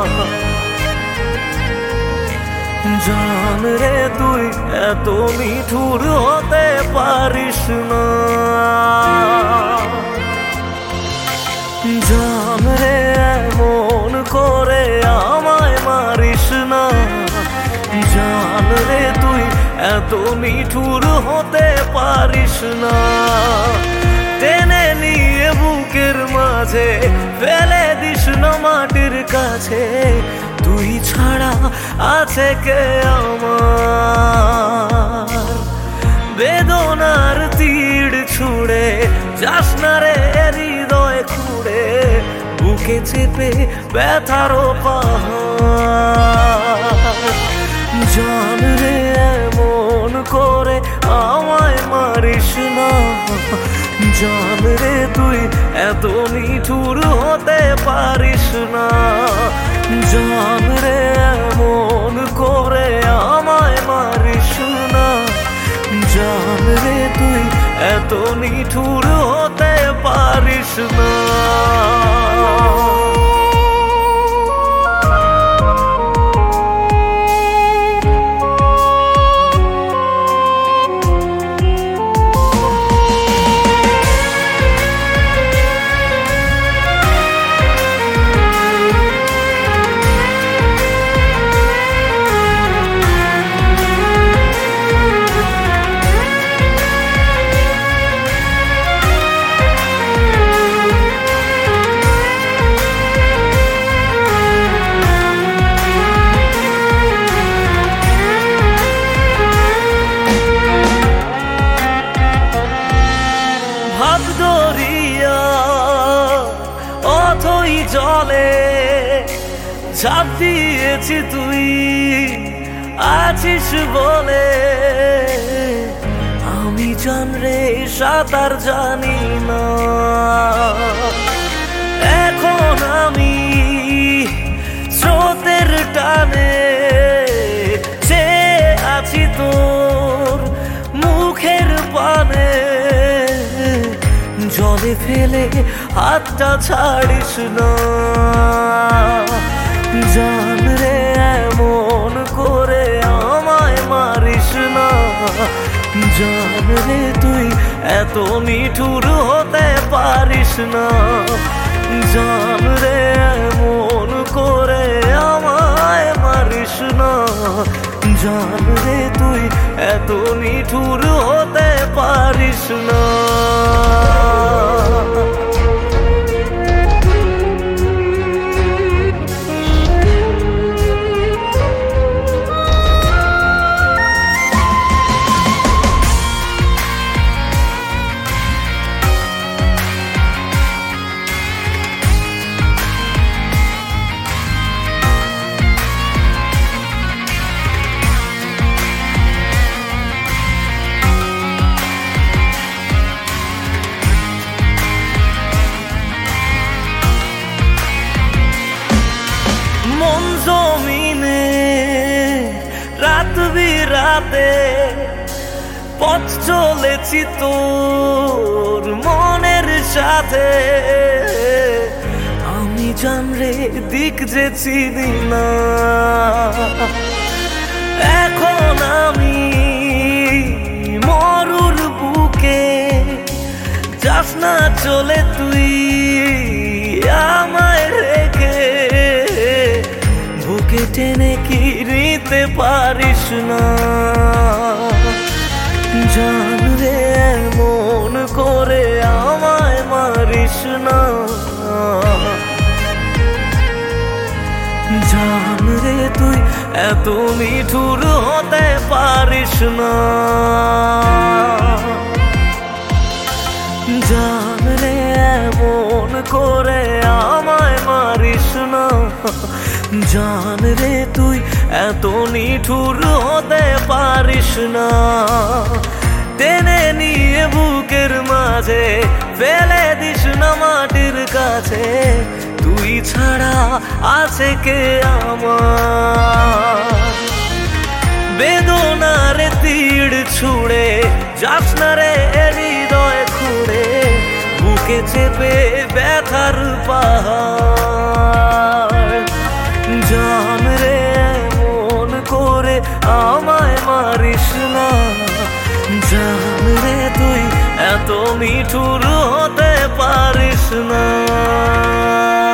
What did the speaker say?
জান রে তুই এত নিঠুর হতে পারিস না, জান রে এমন করে আমায় মারিস না, জান রে তুই এত নিঠুর হতে পারিস না। টেনে নিয়ে বুকের মাঝে ফেলে দিস না মাটির কাছে, তুই ছাড়া আছে কে আমার? বেদনার তীর ছুঁড়ে যাস না রে হৃদয় খুঁড়ে, বুকে চেপে ব্যথারও পাহাড়। জান রে এমন করে আমায় মারিস না, জান রে তুই এত নিঠুর হতে পারিস না, জান রে এমন করে আমায় মারিস না, জান রে তুই এত নিঠুর হতে পারিস না। অথই জলে ঝাঁপ দিয়েছি তুই আছিস বলে, আমি জান রে সাঁতার জানি না, এখন আমি স্রোতের টানে চেয়ে আছি তোর মুখের পানে, জলে ফেলে হাতটা ছাড়িস না, জান রে এমন করে আমায় মারিস না, জান রে তুই এত নিঠুর হতে পারিস না, জান রে এমন করে আমায় মারিস না, জান রে তুই এত নিঠুর হতে পারিস না। মন জমিনে রাত বিরাতে পথ চলেছি তোর মনের সাথে, আমি জান রে দিক যে চিনি না, এখন আমি মরুর বুকে যাস না চলে তুই আমায় রেখে, বুকে টেনে কি নিতে পারিস না, জান রে এমন করে আমায় মারিস না, জান রে তুই এত নিঠুর হতে পারিস না, জান রে এমন করে আমায় মারিস না, জান রে তুই এত নিঠুর হতে পারিস না। টেনে নিয়ে বুকের মাঝে ফেলে দিস না মাটির কাছে, তুই ছাড়া আছে কে আমার? বেদনার তীর ছুঁড়ে যাস না রে হৃদয় খুঁড়ে, বুকে চেপে ব্যথার পাহাড়। আমায় মারিস না। জান রে তুই এত নিঠুর হতে পারিস না।